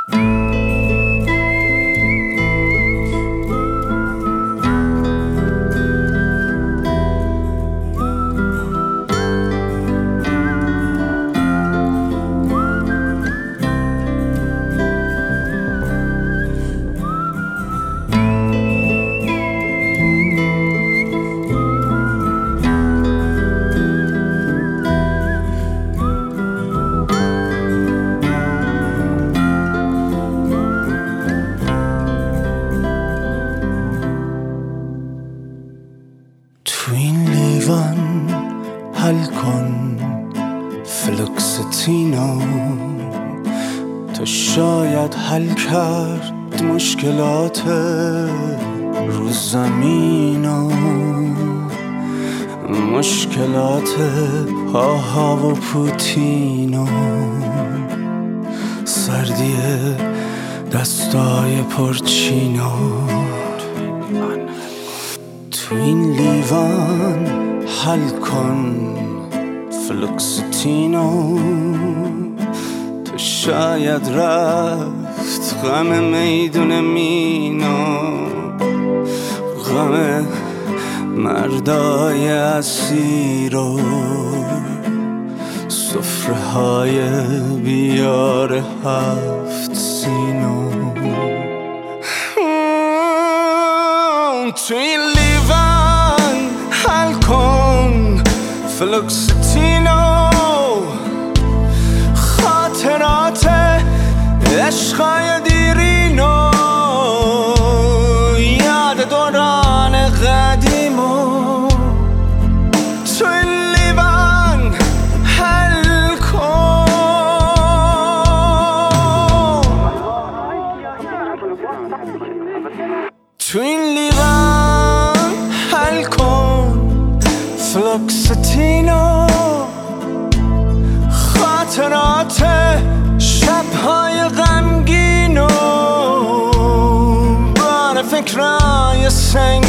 تو این لیوان حل کن فلوکستینو، تو شاید حل کرد مشکلات رو زمینو، مشکلات هاها و پوتینو، سردی دستای پرچینو. تو این لیوان حل کن فلوکستینو، تو شاید رفت غم میدون مینو، غم مردای اسیر و سفره های بیار هفت سینو. تو این لیوان حل کن فلوکستینو، خاطرات عشقای دیرینو، یاد دوران قدیمو. تو این لیوان حل کن. تو این لیوان حل کن فلوکستینو، خاطرات شبهای غمگینو، بار فکرای سنگ